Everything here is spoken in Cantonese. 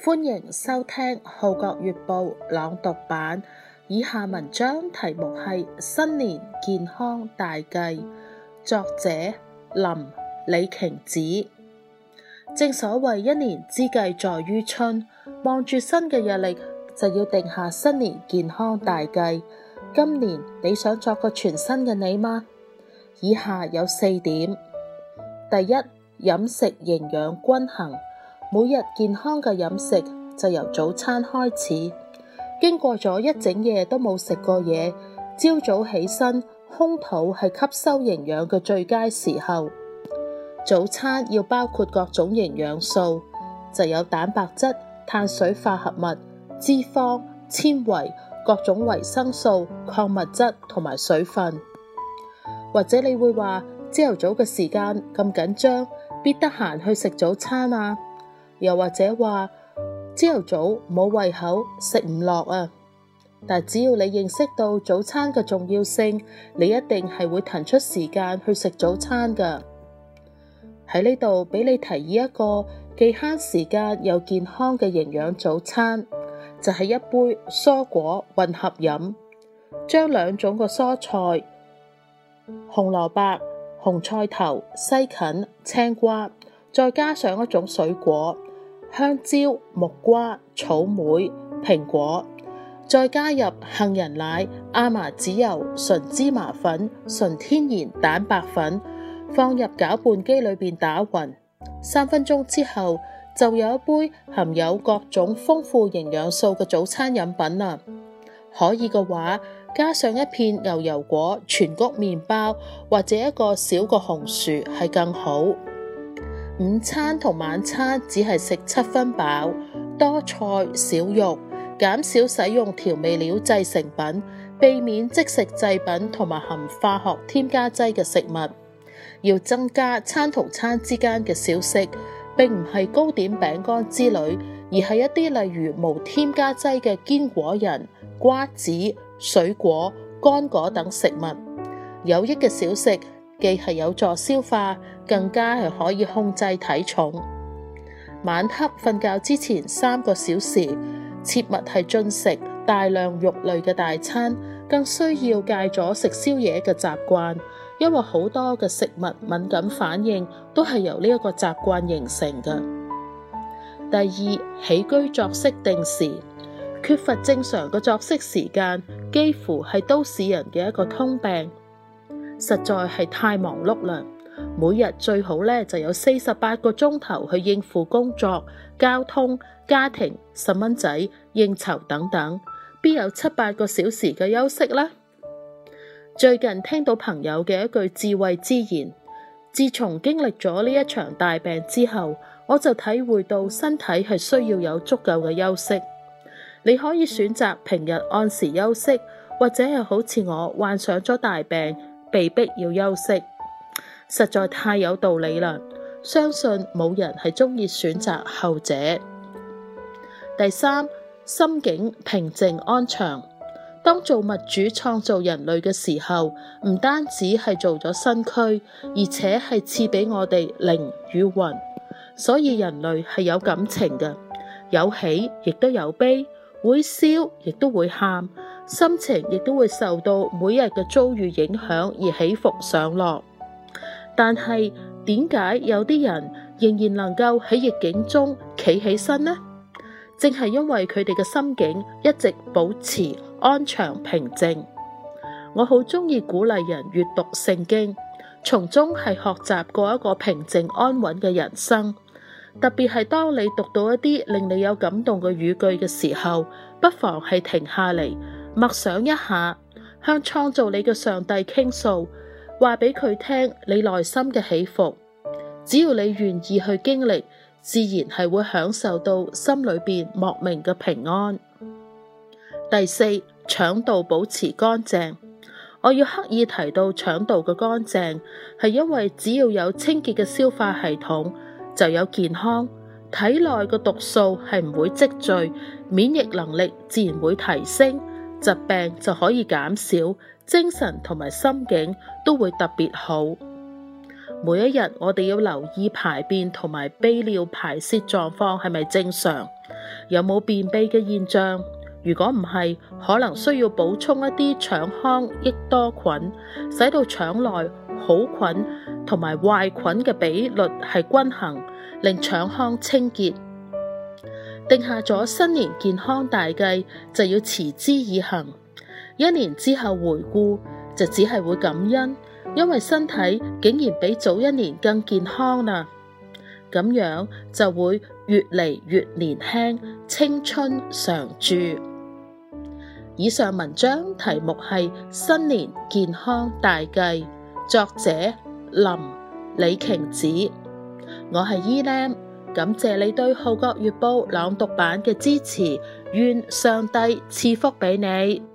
歡迎收聽《號角月報》朗讀版。以下文章題目係新年健康大計，作者林李瓊子。正所謂一年之計在於春，望住新嘅日曆就要定下新年健康大計。今年你想作個全新嘅你嗎？以下有4點。第一，飲食營養均衡。每日健康嘅飲食就由早餐開始。經過咗一整夜都冇食過嘢，朝早起身，空肚係吸收營養嘅最佳時候。早餐要包括各種營養素，就有蛋白質、碳水化合物、脂肪、纖維、各種維生素、礦物質同埋水分。或者你會話，朝頭早嘅時間咁緊張，邊得閒去食早餐啊？又或者話朝頭早冇胃口，食唔落啊。但只要你認識到早餐嘅重要性，你一定係會騰出時間去食早餐㗎。喺呢度俾你提議一個既慳時間又健康嘅營養早餐，就係一杯蔬果混合飲，將2種嘅蔬菜紅蘿蔔、紅菜頭、西芹、青瓜，再加上一種水果香蕉、木瓜、草莓、蘋果，再加入杏仁奶、亞麻籽油、純芝麻粉、純天然蛋白粉，放入攪拌機裏邊打勻。3分鐘之後就有一杯含有各種豐富營養素嘅早餐飲品啦。可以嘅話，加上一片牛油果、全穀麵包或者一個小個紅薯係更好。午餐同晚餐只係食7分飽，多菜少肉，減少使用調味料製成品，避免即食製品同埋含化學添加劑嘅食物。要增加餐同餐之間嘅小食，並唔係糕點餅乾之類，而係一啲例如無添加劑嘅堅果仁、瓜子、水果、乾果等食物。有益嘅小食既係有助消化，更加係可以控制體重。晚黑瞓覺之前3個小時，切勿係進食大量肉類嘅大餐，更需要戒咗食宵夜嘅習慣，因為好多嘅食物敏感反應都係由呢一個習慣形成嘅。第二，起居作息定時。缺乏正常嘅作息時間，幾乎係都市人嘅一個通病，實在係太忙碌啦。每日最好就有48個鐘頭去應付工作、交通、家庭、細蚊仔、應酬等等，邊有7-8個小時嘅休息呢？最近聽到朋友嘅一句智慧之言，自從經歷咗呢一場大病之後，我就體會到身體係需要有足夠嘅休息。你可以選擇平日按時休息，或者係好似我患上咗大病，被迫要休息，實在太有道理啦。相信冇人係鍾意選擇後者。第三，心境平靜安詳。當造物主創造人類嘅時候，唔單止係做咗身軀，而且係賜俾我哋靈與魂，所以人類係有感情嘅，有喜亦都有悲，會笑亦都會喊，心情亦都會受到每日嘅遭遇影響而起伏上落。但係點解有啲人仍然能夠喺逆境中企起身呢？正係因為佢哋嘅心境一直保持安詳平靜。我好鍾意鼓勵人閱讀聖經，從中係學習過一個平靜安穩嘅人生。特別係當你讀到一啲令你有感動嘅語句嘅時候，不妨係停下嚟默想一下，向創造你嘅上帝傾訴，話俾佢聽你內心嘅起伏。只要你願意去經歷，自然係會享受到心裏邊莫名嘅平安。第四，腸道保持乾淨。我要刻意提到腸道嘅乾淨，係因為只要有清潔嘅消化系統，就有健康，體內嘅毒素係唔會積聚，免疫能力自然會提升，疾病就可以減少，精神同埋心境都會特別好。每一日我哋要留意排便同埋泌尿排泄狀況係咪正常， 有冇便秘嘅現象？如果唔係，可能需要補充一啲腸康益多菌，使到腸內好菌同埋壞菌嘅比率係均衡，令腸康清潔。定下咗新年健康大計，就要持之以恆。1年之後回顧，就只係會感恩，因為身體竟然比早1年更健康啦。咁樣就會越嚟越年輕，青春常駐。以上文章題目係新年健康大計，作者林李瓊子。我係伊蓮，感謝你對《號角月報》朗讀版嘅支持，願上帝賜福俾你。